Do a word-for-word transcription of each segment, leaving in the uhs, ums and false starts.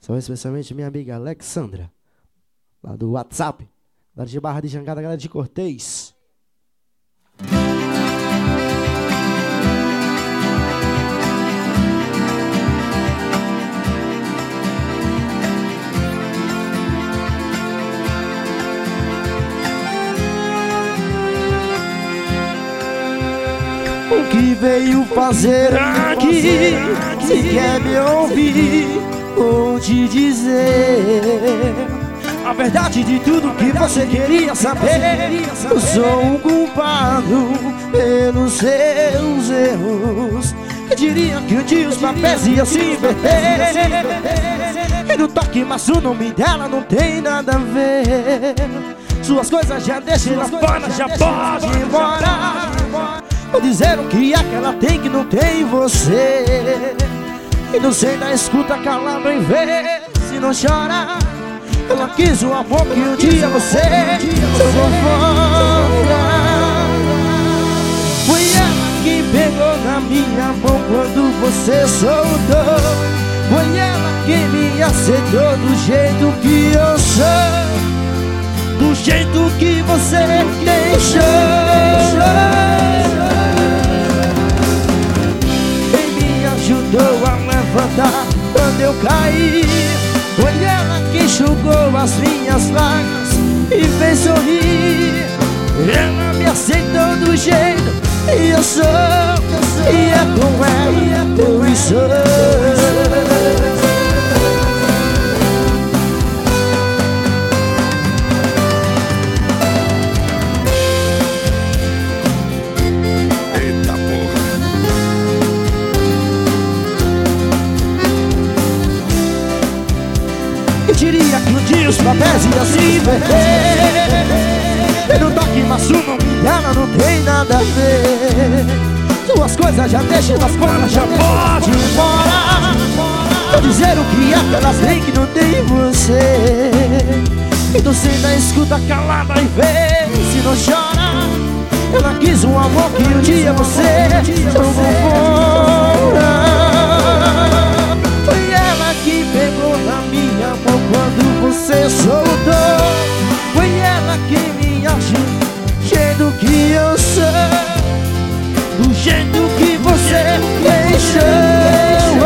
Só especialmente minha amiga Alexandra, lá do WhatsApp, lá de Barra de Jangada, galera de Cortez. O que veio fazer aqui? Se quer me ouvir ou te dizer a verdade de tudo que você queria saber. Eu sou um culpado pelos seus erros. Que diria que um dia os papéis iam se inverter. E no toque, mas o nome dela não tem nada a ver. Suas coisas já deixam lá fora, já pode ir embora. Ou dizer o que é que ela tem que não tem você. E não sei da escuta calado em vez se não chora. Ela quis o amor que um dia você jogou fora. Foi ela que pegou na minha mão quando você soltou. Foi ela que me aceitou do jeito que eu sou, do jeito que você deixou. Ajudou a levantar quando eu caí. Foi ela que enxugou as minhas lágrimas e fez sorrir. Ela me aceitou do jeito que eu sou, e é com ela eu sou. Diria que um dia os papéis iam se inverter. E no toque, mas o nome dela não tem nada a ver. Suas coisas já deixam nas portas, já pode ir embora. Vou dizer o que é que ela tem que não tem você. E você ainda escuta calada e vê se não chora. Ela quis um amor que um dia você jogou fora. Foi ela que pegou na minha mão quando você soltou. Foi ela que me ajudou do jeito que eu sou, do jeito que você deixou.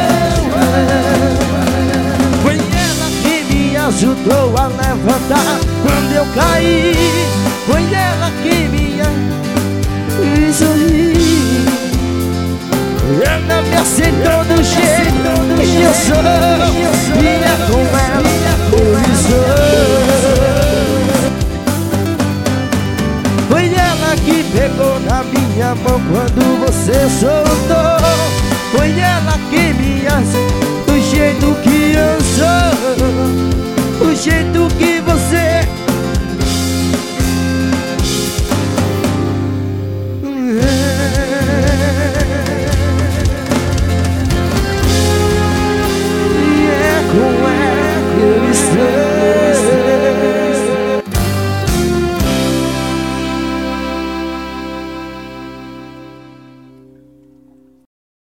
Foi ela que me ajudou a levantar quando eu caí. Foi ela que me fez sorrir. Ela me aceitou do jeito que eu sou, e é com ela eu sou. Foi ela que pegou na minha mão quando você soltou. Foi ela que me aceitou do jeito que eu sou, do jeito que você